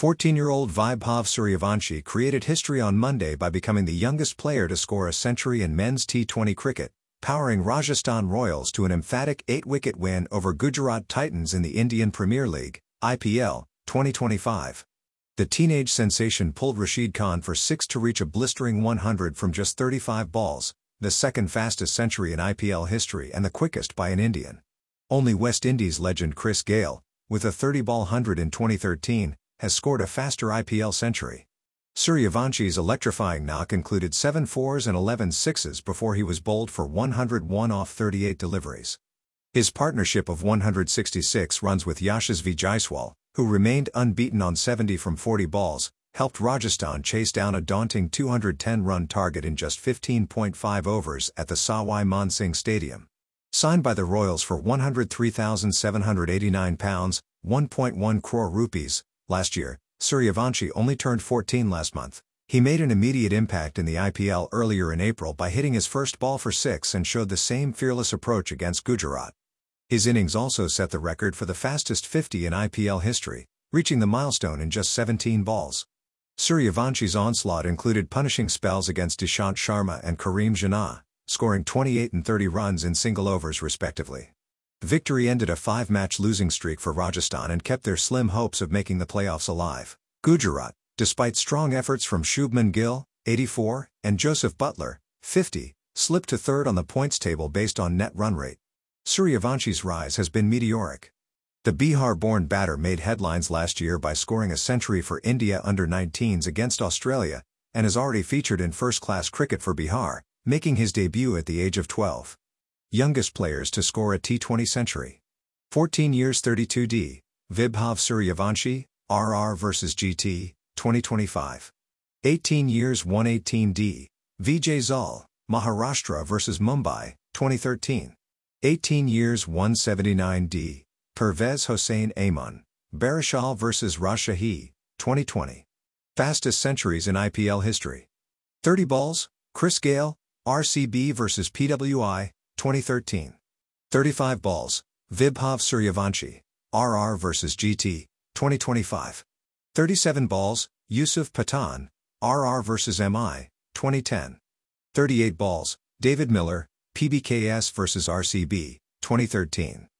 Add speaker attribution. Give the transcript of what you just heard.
Speaker 1: 14-year-old Vaibhav Suryavanshi created history on Monday by becoming the youngest player to score a century in men's T20 cricket, powering Rajasthan Royals to an emphatic 8-wicket win over Gujarat Titans in the Indian Premier League, IPL, 2025. The teenage sensation pulled Rashid Khan for 6 to reach a blistering 100 from just 35 balls, the second fastest century in IPL history and the quickest by an Indian. Only West Indies legend Chris Gayle, with a 30-ball 100 in 2013, has scored a faster IPL century. Suryavanshi's electrifying knock included 7 fours and 11 sixes before he was bowled for 101 off 38 deliveries. His partnership of 166 runs with Yashasvi Jaiswal, who remained unbeaten on 70 from 40 balls, helped Rajasthan chase down a daunting 210-run target in just 15.5 overs at the Sawai Man Singh Stadium. Signed by the Royals for £103,789, 1.1 crore rupees, last year, Suryavanshi only turned 14 last month. He made an immediate impact in the IPL earlier in April by hitting his first ball for 6 and showed the same fearless approach against Gujarat. His innings also set the record for the fastest 50 in IPL history, reaching the milestone in just 17 balls. Suryavanshi's onslaught included punishing spells against Dishant Sharma and Karim Jinnah, scoring 28 and 30 runs in single overs respectively. The victory ended a 5-match losing streak for Rajasthan and kept their slim hopes of making the playoffs alive. Gujarat, despite strong efforts from Shubman Gill, 84, and Joseph Butler, 50, slipped to third on the points table based on net run rate. Suryavanshi's rise has been meteoric. The Bihar-born batter made headlines last year by scoring a century for India under-19s against Australia, and is already featured in first-class cricket for Bihar, making his debut at the age of 12. Youngest players to score a T20 century. 14 years 32D, Vaibhav Suryavanshi, RR vs GT, 2025. 18 years 118D, Vijay Zal, Maharashtra vs Mumbai, 2013. 18 years 179D, Pervez Hossain Aman, Barisal vs Rajshahi, 2020. Fastest centuries in IPL history. 30 balls, Chris Gayle, RCB vs PWI, 2013. 35 balls, Vaibhav Suryavanshi, RR vs GT, 2025. 37 balls, Yusuf Pathan, RR vs MI, 2010. 38 balls, David Miller, PBKS vs RCB, 2013.